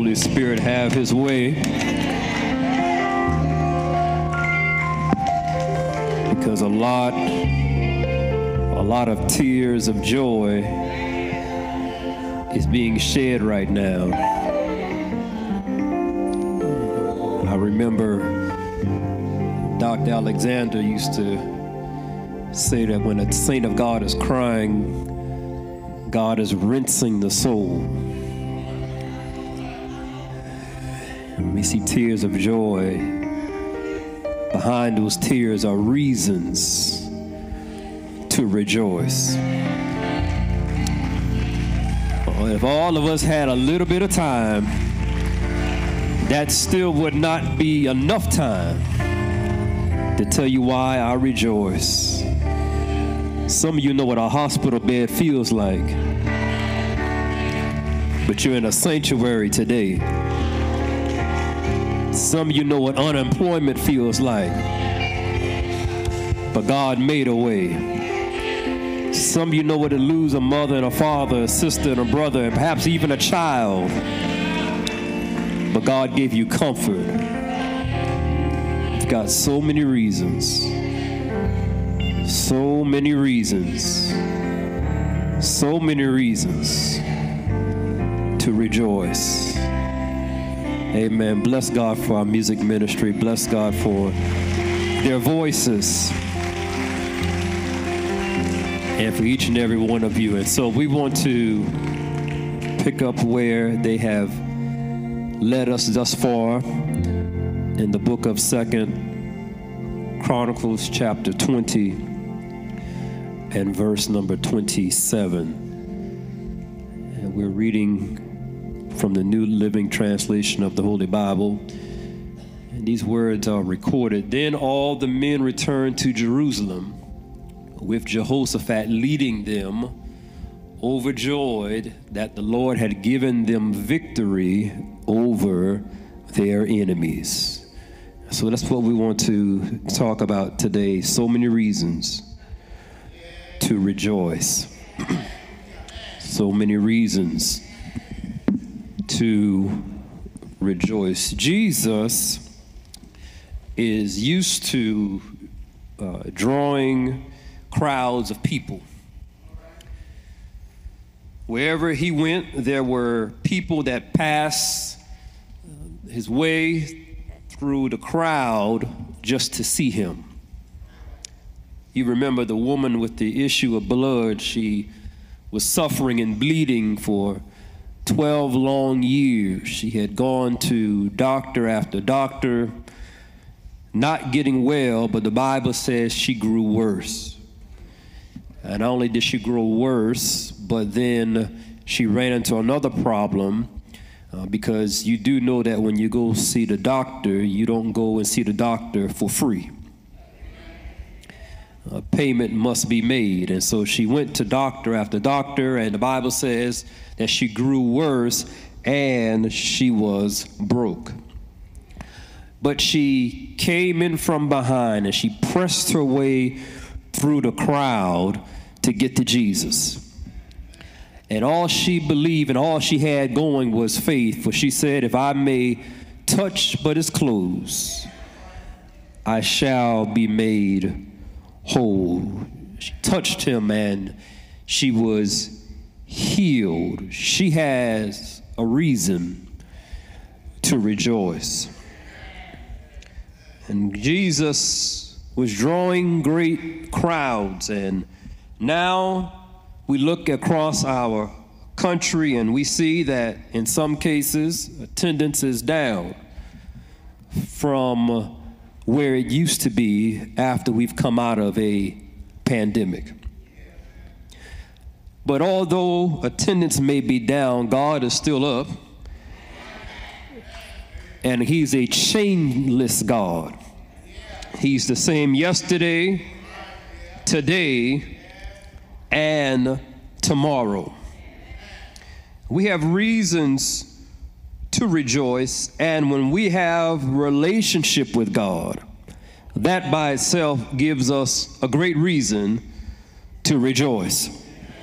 Holy Spirit have his way. Because a lot of tears of joy is being shed right now. I remember Dr. Alexander used to say that when a saint of God is crying, God is rinsing the soul. And we see tears of joy. Behind those tears are reasons to rejoice. If all of us had a little bit of time, that still would not be enough time to tell you why I rejoice. Some of you know what a hospital bed feels like, but you're in a sanctuary today. Some of you know what unemployment feels like, but God made a way. Some of you know what to lose a mother and a father, a sister and a brother, and perhaps even a child, but God gave you comfort. You've got so many reasons, so many reasons to rejoice. Amen. Bless God for our music ministry. Bless God for their voices and for each and every one of you. And so we want to pick up where they have led us thus far in the book of 2 Chronicles chapter 20 and verse number 27. And we're reading from the New Living Translation of the Holy Bible. And these words are recorded. Then all the men returned to Jerusalem, with Jehoshaphat leading them, overjoyed that the Lord had given them victory over their enemies. So that's what we want to talk about today. So many reasons to rejoice. So many reasons to rejoice. Jesus is used to drawing crowds of people. Wherever he went, there were people that passed his way through the crowd just to see him. You remember the woman with the issue of blood. She was suffering and bleeding for 12 long years. She had gone to doctor after doctor, not getting well, but the Bible says she grew worse. And not only did she grow worse, but then she ran into another problem because you do know that when you go see the doctor, you don't go and see the doctor for free. Payment must be made. And so she went to doctor after doctor, and the Bible says that she grew worse and she was broke. But she came in from behind and she pressed her way through the crowd to get to Jesus. And all she believed and all she had going was faith, for she said, if I may touch but his clothes, I shall be made whole. She touched him and she was healed. She has a reason to rejoice. And Jesus was drawing great crowds, and now we look across our country and we see that in some cases attendance is down from where it used to be after we've come out of a pandemic. But although attendance may be down, God is still up, and he's a chainless God. He's the same yesterday, today, and tomorrow. We have reasons to rejoice, and when we have relationship with God, that by itself gives us a great reason to rejoice.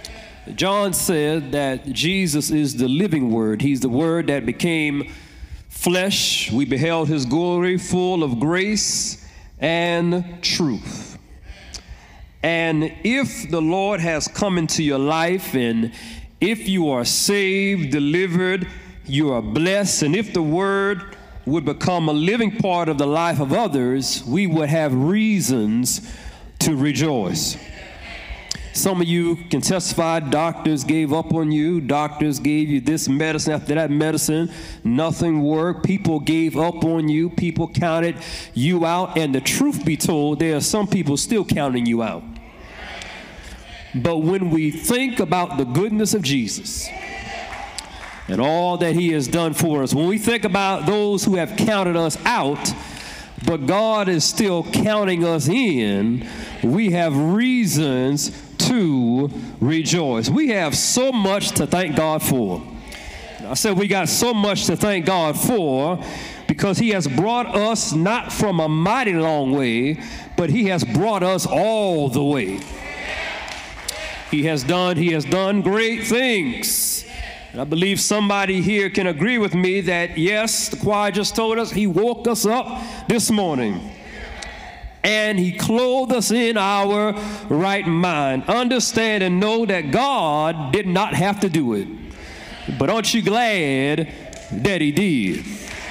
John said that Jesus is the living word. He's the word that became flesh. We beheld his glory, full of grace and truth. And if the Lord has come into your life, and if you are saved, delivered, you are blessed, and if the word would become a living part of the life of others, we would have reasons to rejoice. Some of you can testify doctors gave up on you. Doctors gave you this medicine after that medicine. Nothing worked. People gave up on you. People counted you out. And the truth be told, there are some people still counting you out. But when we think about the goodness of Jesus and all that he has done for us, when we think about those who have counted us out, but God is still counting us in, we have reasons to rejoice. We have so much to thank God for. I said we got so much to thank God for because he has brought us not from a mighty long way, but he has brought us all the way. He has done great things. And I believe somebody here can agree with me that, yes, the choir just told us he woke us up this morning. And he clothed us in our right mind. Understand and know that God did not have to do it. But aren't you glad that he did?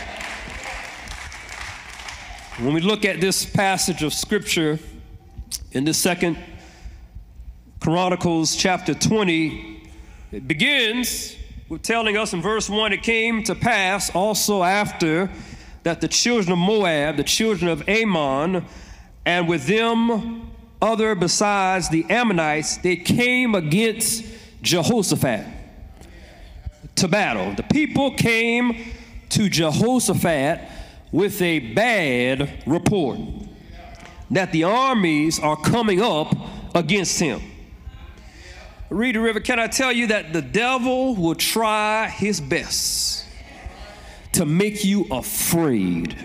When we look at this passage of Scripture in the 2 Chronicles chapter 20, it begins with telling us in verse 1, it came to pass also after that the children of Moab, the children of Ammon, and with them other besides the Ammonites, they came against Jehoshaphat to battle. The people came to Jehoshaphat with a bad report that the armies are coming up against him. Reader River, can I tell you that the devil will try his best to make you afraid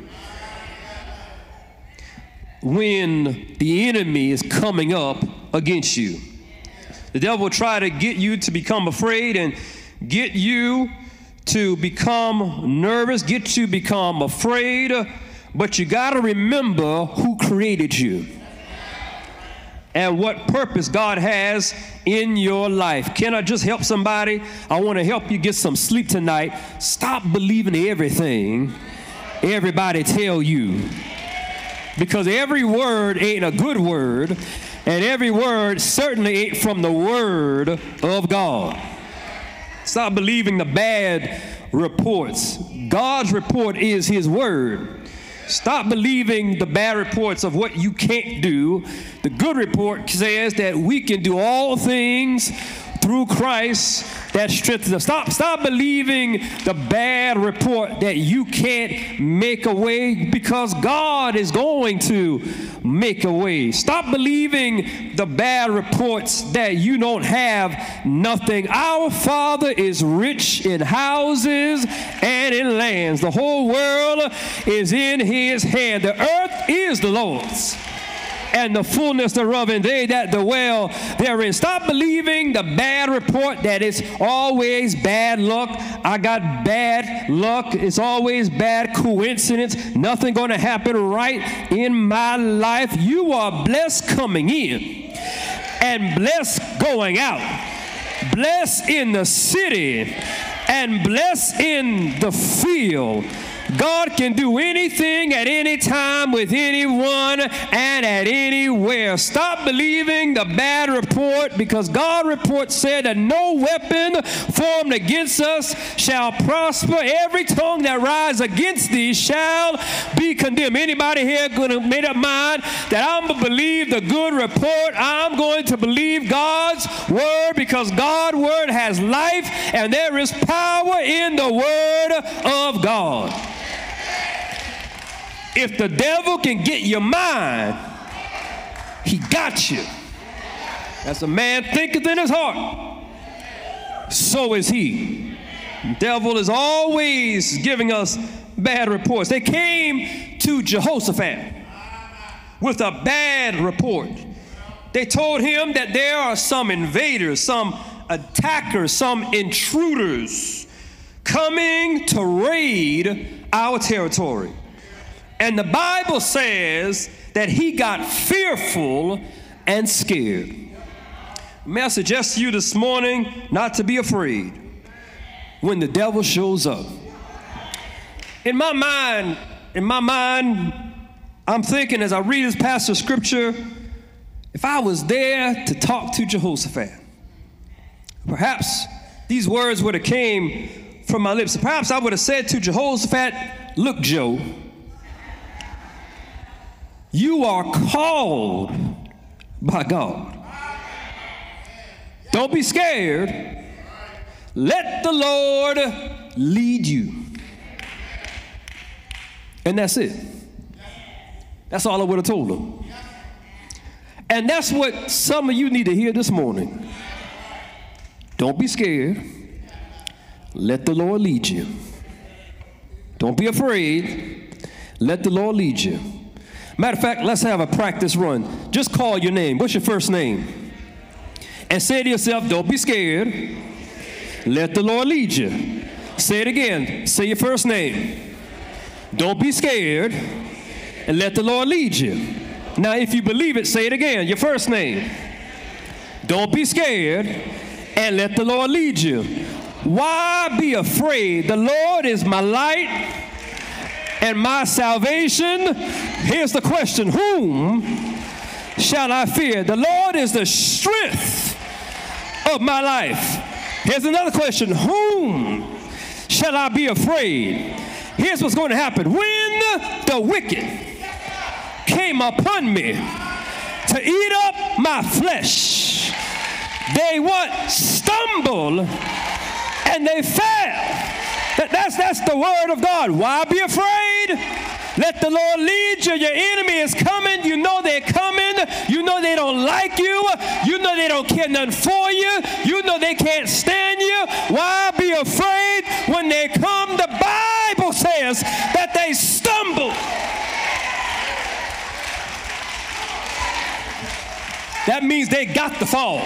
when the enemy is coming up against you. The devil will try to get you to become afraid and get you to become nervous, get you to become afraid, but you got to remember who created you and what purpose God has in your life. Can I just help somebody? I want to help you get some sleep tonight. Stop believing everything everybody tell you. Because every word ain't a good word, and every word certainly ain't from the word of God. Stop believing the bad reports. God's report is his word. Stop believing the bad reports of what you can't do. The good report says that we can do all things through Christ that strengthens us. Stop believing the bad report that you can't make a way, because God is going to make a way. Stop believing the bad reports that you don't have nothing. Our Father is rich in houses and in lands. The whole world is in his hand. The earth is the Lord's, and the fullness thereof, and they that dwell therein. Stop believing the bad report that it's always bad luck. I got bad luck. It's always bad coincidence. Nothing going to happen right in my life. You are blessed coming in and blessed going out. Blessed in the city and blessed in the field. God can do anything at any time with anyone and at anywhere. Stop believing the bad report, because God's report said that no weapon formed against us shall prosper. Every tongue that rises against thee shall be condemned. Anybody here going to make up mind that I'm going to believe the good report? I'm going to believe God's word, because God's word has life and there is power in the word of God. If the devil can get your mind, he got you. As a man thinketh in his heart, so is he. The devil is always giving us bad reports. They came to Jehoshaphat with a bad report. They told him that there are some invaders, some attackers, some intruders coming to raid our territory. And the Bible says that he got fearful and scared. May I suggest to you this morning not to be afraid when the devil shows up. In my mind, I'm thinking as I read this passage of scripture, if I was there to talk to Jehoshaphat, perhaps these words would have came from my lips. Perhaps I would have said to Jehoshaphat, look, Joe, you are called by God. Don't be scared. Let the Lord lead you. And that's it. That's all I would have told him. And that's what some of you need to hear this morning. Don't be scared. Let the Lord lead you. Don't be afraid. Let the Lord lead you. Matter of fact, let's have a practice run. Just call your name. What's your first name? And say to yourself, don't be scared. Let the Lord lead you. Say it again. Say your first name. Don't be scared. And let the Lord lead you. Now, if you believe it, say it again. Your first name. Don't be scared. And let the Lord lead you. Why be afraid? The Lord is my light and my salvation. Here's the question. Whom shall I fear? The Lord is the strength of my life. Here's another question. Whom shall I be afraid? Here's what's going to happen. When the wicked came upon me to eat up my flesh, they what? Stumbled and they fell. That's the word of God. Why be afraid? Let the Lord lead you. Your enemy is coming. You know they're coming. You know they don't like you. You know they don't care nothing for you. You know they can't stand you. Why be afraid when they come? The Bible says that they stumble. That means they got to fall.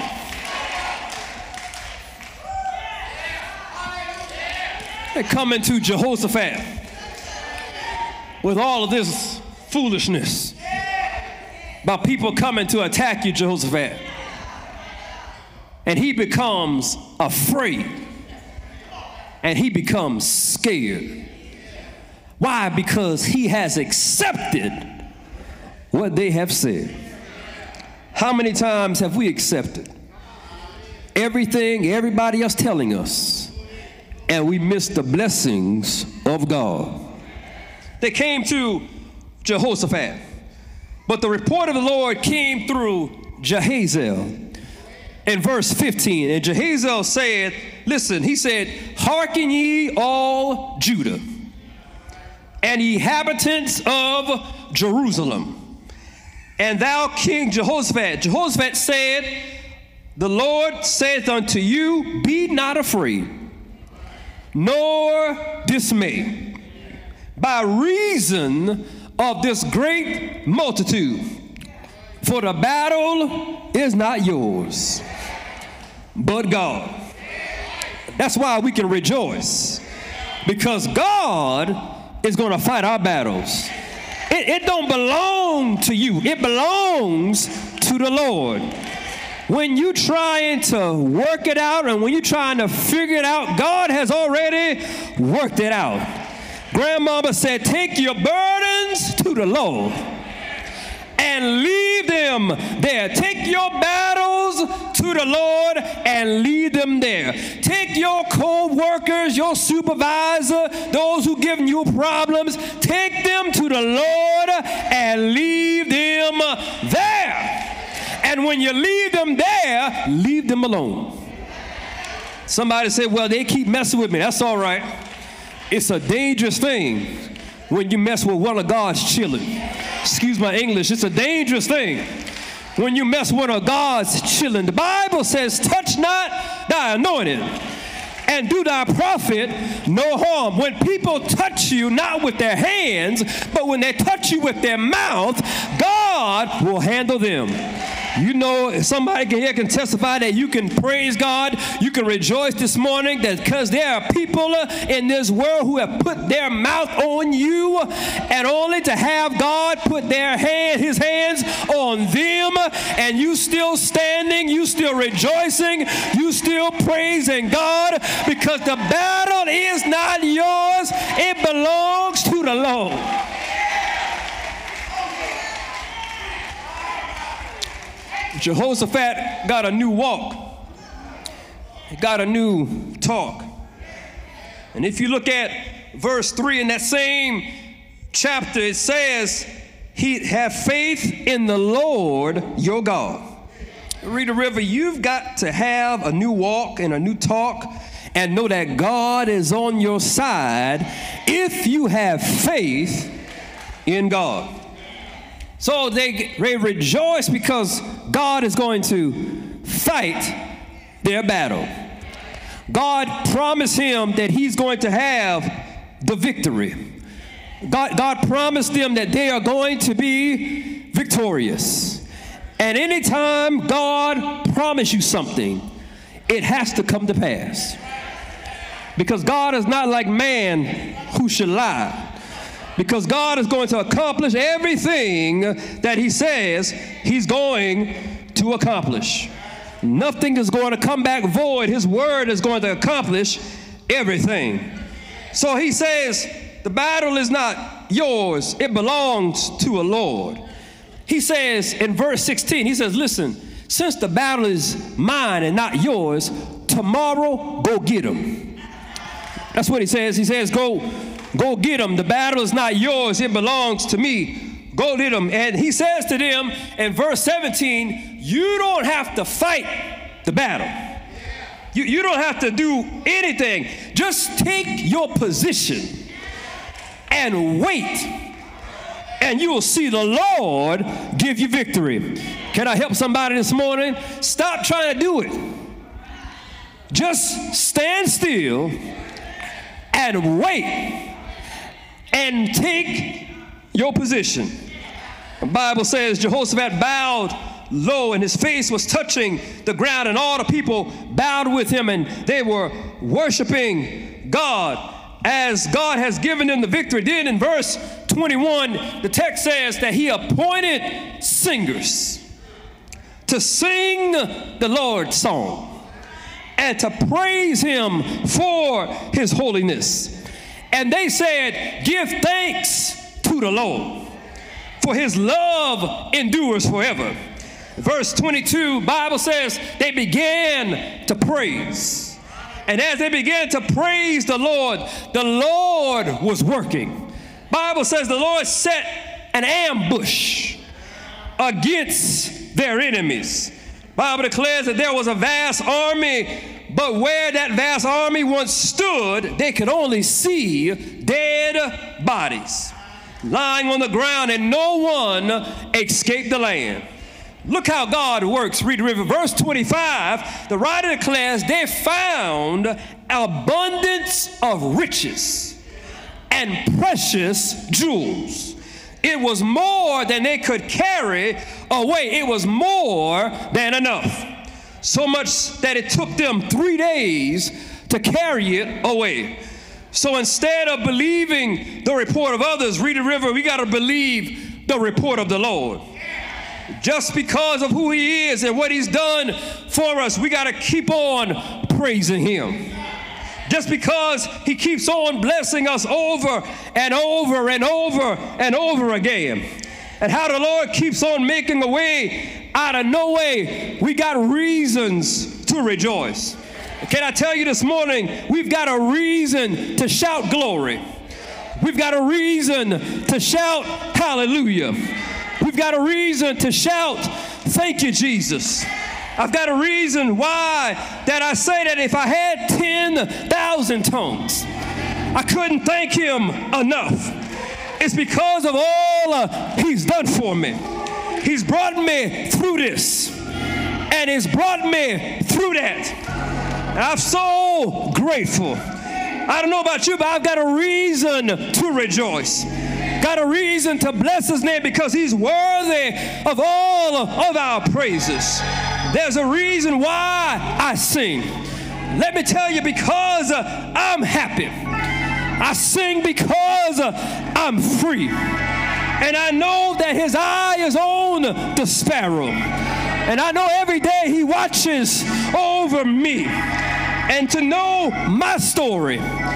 They come into Jehoshaphat with all of this foolishness about people coming to attack you, Jehoshaphat. And he becomes afraid. And he becomes scared. Why? Because he has accepted what they have said. How many times have we accepted everything everybody else telling us, and we miss the blessings of God? They came to Jehoshaphat, but the report of the Lord came through Jehaziel in verse 15. And Jehaziel said, listen, he said, hearken ye all Judah and ye inhabitants of Jerusalem, and thou King Jehoshaphat. Jehoshaphat said, the Lord saith unto you, be not afraid, nor dismay, by reason of this great multitude. For the battle is not yours, but God. That's why we can rejoice, because God is going to fight our battles. It don't belong to you. It belongs to the Lord. When you're trying to work it out and when you're trying to figure it out, God has already worked it out. Grandmama said, take your burdens to the Lord and leave them there. Take your battles to the Lord and leave them there. Take your co-workers, your supervisor, those who giving you problems, take them to the Lord and leave them there. And when you leave them there, leave them alone. Somebody said, well, they keep messing with me. That's all right. It's a dangerous thing when you mess with one of God's children. Excuse my English. It's a dangerous thing when you mess with one of God's children. The Bible says, touch not thy anointed and do thy prophet no harm. When people touch you, not with their hands, but when they touch you with their mouth, God will handle them. You know, somebody here can testify that you can praise God, you can rejoice this morning that because there are people in this world who have put their mouth on you, and only to have God put his hands on them, and you still standing, you still rejoicing, you still praising God, because the battle is not yours, it belongs to the Lord. Jehoshaphat got a new walk. He got a new talk. And if you look at verse 3 in that same chapter, it says, he have faith in the Lord your God. Rita River, you've got to have a new walk and a new talk and know that God is on your side if you have faith in God. So they rejoice because God is going to fight their battle. God promised him that he's going to have the victory. God promised them that they are going to be victorious. And anytime God promised you something, it has to come to pass. Because God is not like man who should lie. Because God is going to accomplish everything that he says he's going to accomplish. Nothing is going to come back void. His word is going to accomplish everything. So he says, the battle is not yours. It belongs to a Lord. He says in verse 16, he says, listen, since the battle is mine and not yours, tomorrow go get him. That's what he says. He says, go get them. The battle is not yours. It belongs to me. Go get them. And he says to them in verse 17, you don't have to fight the battle. You don't have to do anything. Just take your position and wait, and you will see the Lord give you victory. Can I help somebody this morning? Stop trying to do it. Just stand still and wait and take your position. The Bible says Jehoshaphat bowed low and his face was touching the ground, and all the people bowed with him, and they were worshiping God as God has given them the victory. Then in verse 21, the text says that he appointed singers to sing the Lord's song and to praise him for his holiness. And they said, give thanks to the Lord, for his love endures forever. Verse 22, Bible says they began to praise. And as they began to praise the Lord was working. Bible says the Lord set an ambush against their enemies. Bible declares that there was a vast army, but where that vast army once stood, they could only see dead bodies lying on the ground, and no one escaped the land. Look how God works. Read the river. Verse 25, the writer declares they found abundance of riches and precious jewels. It was more than they could carry away. It was more than enough. So much that it took them 3 days to carry it away. So instead of believing the report of others, read the river, we got to believe the report of the Lord. Just because of who he is and what he's done for us, we got to keep on praising him. Just because he keeps on blessing us over and over and over and over again. And how the Lord keeps on making a way out of no way, we got reasons to rejoice. Can I tell you this morning, we've got a reason to shout glory. We've got a reason to shout hallelujah. We've got a reason to shout, thank you, Jesus. I've got a reason why that I say that if I had 10,000 tongues, I couldn't thank him enough. It's because of all he's done for me. He's brought me through this, and he's brought me through that. And I'm so grateful. I don't know about you, but I've got a reason to rejoice. Got a reason to bless his name because he's worthy of all of our praises. There's a reason why I sing. Let me tell you, because I'm happy. I sing because I'm free. And I know that his eye is on the sparrow. And I know every day he watches over me. And to know my story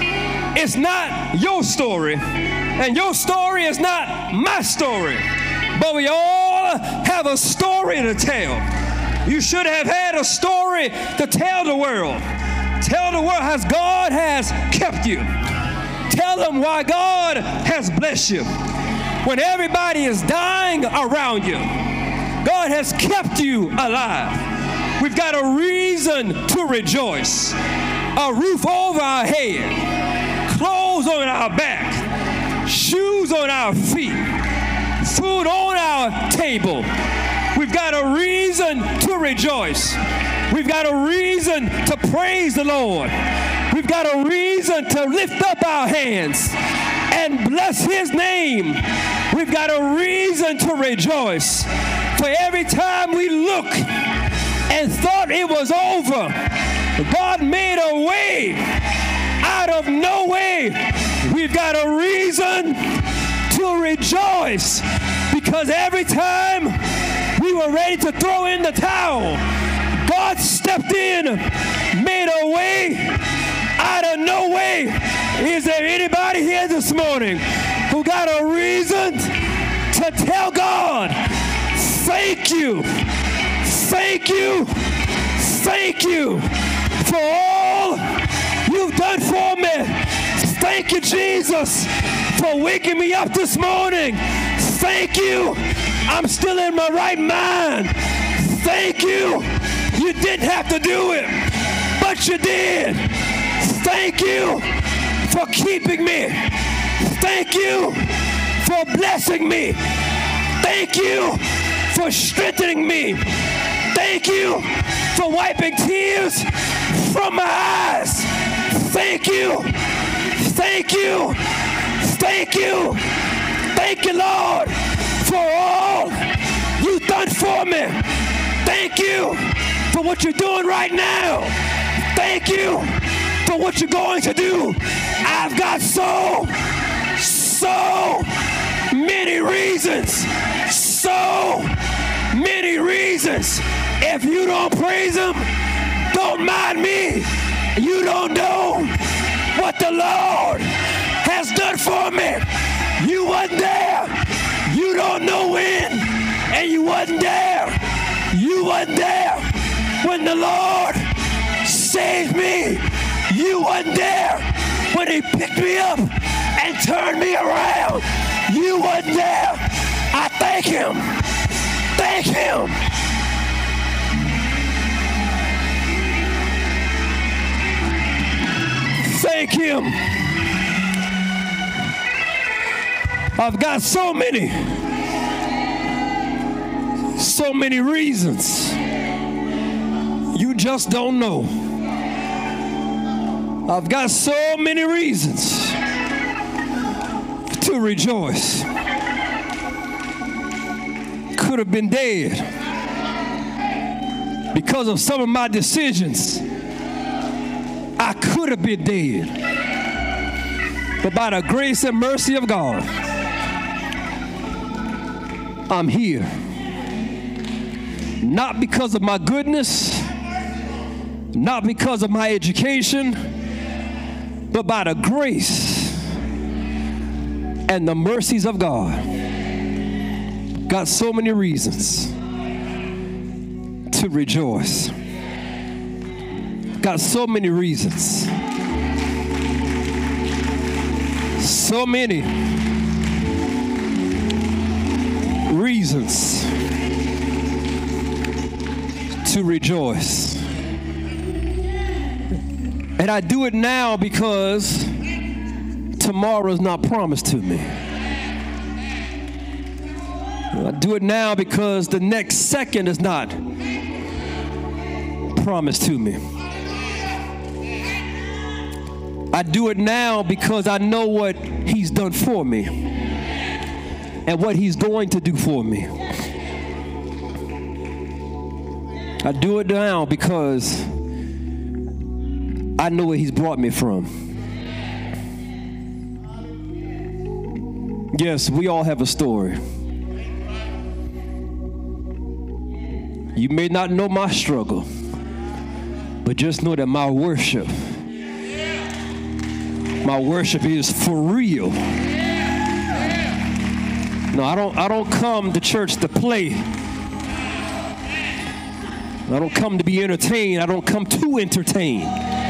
is not your story. And your story is not my story. But we all have a story to tell. You should have had a story to tell the world. Tell the world how God has kept you. Tell them why God has blessed you. When everybody is dying around you, God has kept you alive. We've got a reason to rejoice. A roof over our head, clothes on our back, shoes on our feet, food on our table. We've got a reason to rejoice. We've got a reason to praise the Lord. We've got a reason to lift up our hands and bless his name. We've got a reason to rejoice. For every time we look and thought it was over, God made a way out of no way. We've got a reason to rejoice because every time we were ready to throw in the towel, God stepped in, made a way out of no way. Is there anybody here this morning who got a reason to tell God, thank you, thank you, thank you for all you've done for me. Thank you, Jesus, for waking me up this morning. Thank you, I'm still in my right mind. Thank you, you didn't have to do it, but you did. Thank you for keeping me. Thank you for blessing me. Thank you for strengthening me. Thank you for wiping tears from my eyes. Thank you. Thank you. Thank you. Thank you, Lord, for all you've done for me. Thank you for what you're doing right now. Thank you for what you're going to do. I've got so many reasons. So many reasons. If you don't praise him, don't mind me. You don't know what the Lord has done for me. You wasn't there. You don't know when. And you wasn't there. You wasn't there when the Lord saved me. You wasn't there when he picked me up and turned me around. You wasn't there. I thank him. Thank him. Thank him. I've got so many reasons. You just don't know. I've got so many reasons to rejoice. Could have been dead because of some of my decisions. I could have been dead. But by the grace and mercy of God, I'm here. Not because of my goodness, not because of my education, but by the grace and the mercies of God. Got so many reasons to rejoice. Got so many reasons. So many reasons to rejoice. And I do it now because tomorrow is not promised to me. I do it now because the next second is not promised to me. I do it now because I know what he's done for me and what he's going to do for me. I do it now because I know where he's brought me from. Yes, we all have a story. You may not know my struggle, but just know that my worship is for real. No, I don't come to church to play. I don't come to be entertained. I don't come to entertain.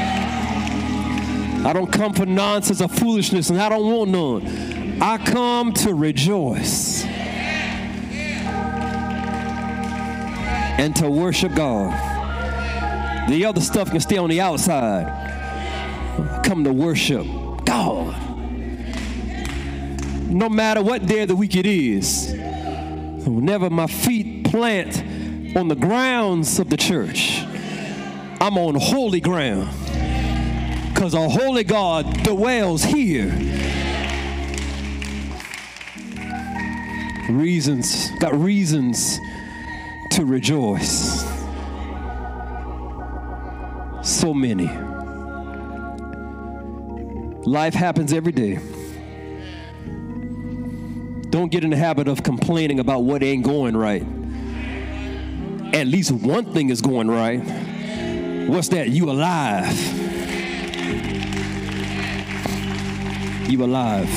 I don't come for nonsense or foolishness, and I don't want none. I come to rejoice and to worship God. The other stuff can stay on the outside. I come to worship God. No matter what day of the week it is, whenever my feet plant on the grounds of the church, I'm on holy ground because our holy God dwells here. Got reasons to rejoice. So many. Life happens every day. Don't get in the habit of complaining about what ain't going right. At least one thing is going right. What's that? You alive. You alive.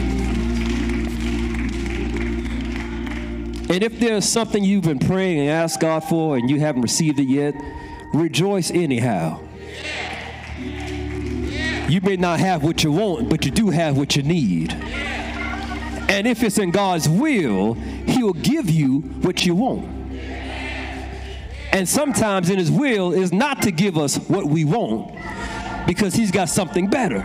And if there's something you've been praying and asked God for and you haven't received it yet, rejoice anyhow. You may not have what you want, but you do have what you need. And if it's in God's will, he'll give you what you want. And sometimes in his will is not to give us what we want because he's got something better.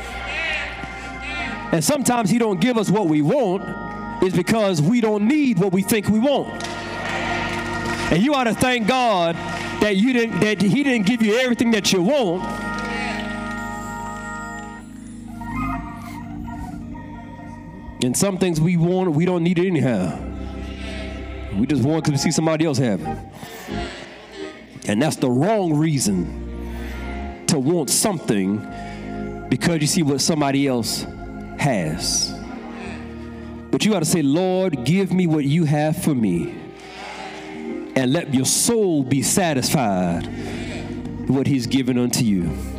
And sometimes he don't give us what we want is because we don't need what we think we want. And you ought to thank God that he didn't give you everything that you want. And some things we want, we don't need it anyhow. We just want to see somebody else have it. And that's the wrong reason to want something, because you see what somebody else has. But you got to say, Lord, give me what you have for me. And let your soul be satisfied with what he's given unto you.